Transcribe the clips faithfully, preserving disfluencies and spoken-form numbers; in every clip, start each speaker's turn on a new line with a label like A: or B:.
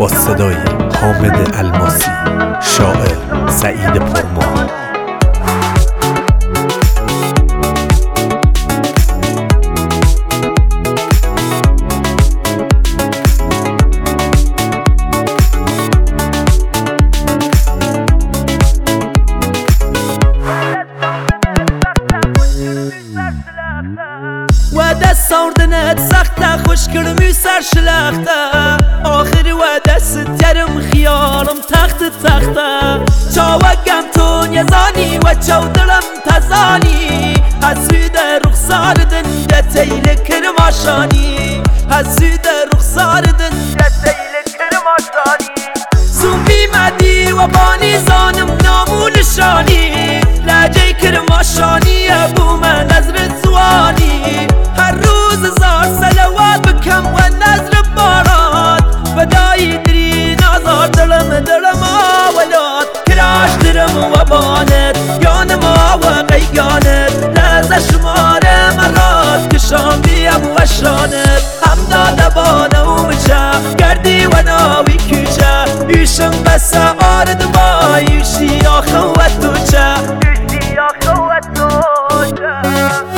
A: با صدای حامد الماسی، شاعر سعید پرما.
B: وده ساردنت سخته خوش کرمی سر شلخته آخر وده سترم خیالم تخت تخته چاوگم تو یزانی و چاو دلم تزانی حسید رخسار دنده تیل کرماشانی حسید رخسار دنده تیل کرماشانی زومی مدی و بانی زانم نامونشانی لجه کرماشانی ابو من نظر زوانی هر روز زار سلوات بکم و نظر بارات بدایی دری نازار دلم دلم آولاد کراش درم و بانت یانم آوا قیانت لحظه شمار مرات کشان بیم و شانت همداد بانم چه گردی و ناوی کجه ایشم بس آرد ما ایشی آخو و تو چه ایشی آخو و تو چه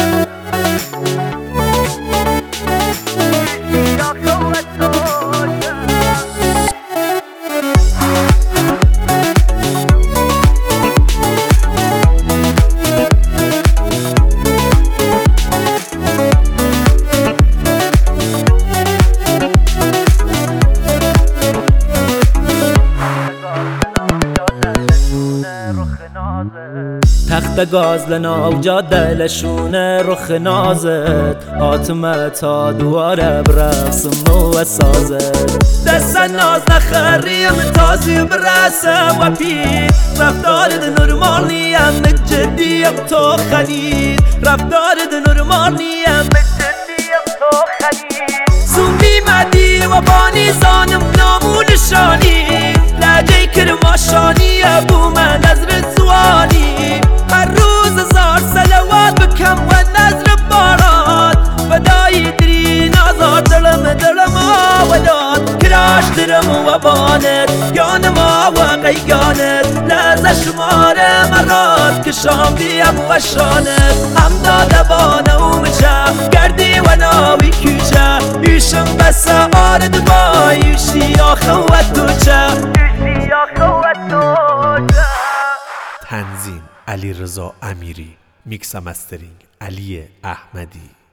B: تخت گاز لنا و جاده لشونه رخ نازت آتمه تا دواره برقصم و سازت دست ناز نخریم تازی برسه و پید رفتارت نرمال نیم جدیم تو خلید رفتارت نرمال نیم جدیم تو خلید زومی مدی و بانی زانم نامونشانی لجه کرماشانی ابو من نظر زوانی هر روز زار سلوات بکم و نظر بارات بدایی دری نازار دلم دلم آولاد کراش درم و بانت یانم آوا قیانت لحظه شمار مرات کشان بیم و شانت همداد بانم چه گردی و ناوی کجه ایشم بس آرد با ایشی آخو و تو چه ایشی آخو و تو چه.
A: تنظیم علی رضا امیری، میکس و مسترینگ علی احمدی.